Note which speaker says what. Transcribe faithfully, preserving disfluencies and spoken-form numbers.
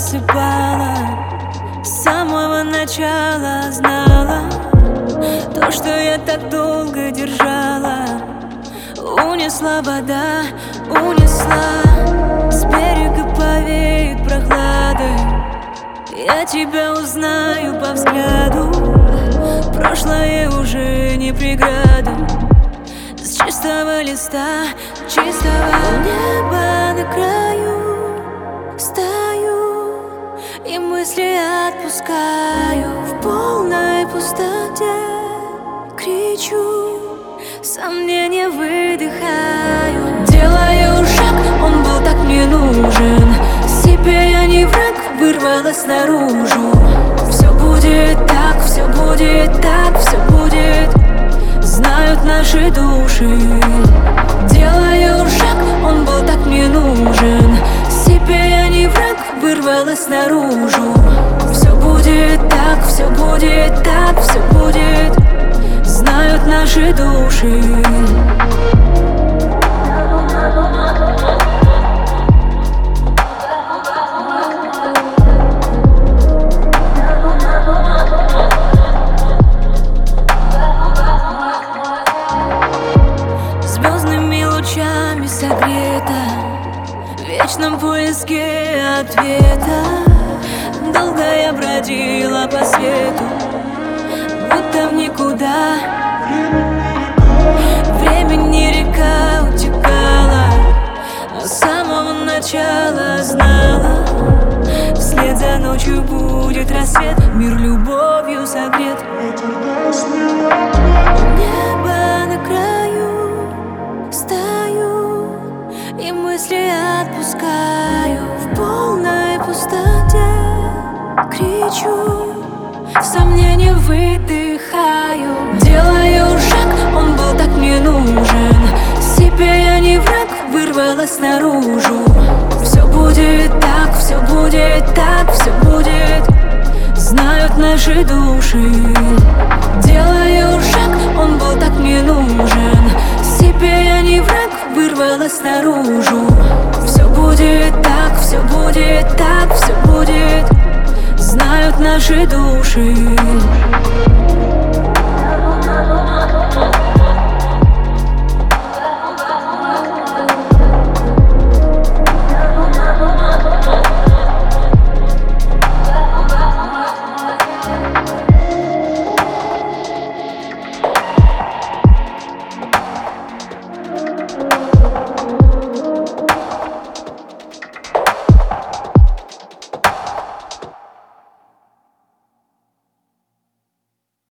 Speaker 1: засыпала, с самого начала знала, то, что я так долго держала, унесла вода, унесла. С берега повеет прохладой, я тебя узнаю по взгляду. Прошлое уже не преграда. С чистого листа, чистого неба на краю стою и мысли отпускаю. В полной пустоте кричу, сомнения выдыхаю. Делаю шаг, он был так мне нужен. Себе я не враг, вырвалась наружу. Все будет так, все будет так, все будет, знают наши души. Делаю шаг, он был так мне нужен. Себе я не враг, вырвалась наружу. Все будет так, все будет так, все будет, знают наши души. Звездными лучами согрета, в вечном поиске ответа. Долго я бродила по свету, будто в никуда. Времени река утекала, а с самого начала знала, вслед за ночью будет рассвет, мир любовью согрет. Небо на краю стою и мысли отпускаю. В полной пустоте кричу, сомнения выдыхаю. Делаю шаг, он был так мне нужен. Себе я не враг, вырвалась наружу. Все будет так, все будет так, все будет, знают наши души. Делаю шаг, он был так мне нужен. Себе я не враг, вырвалась наружу. Все будет так, все будет так, все будет, знают наши души.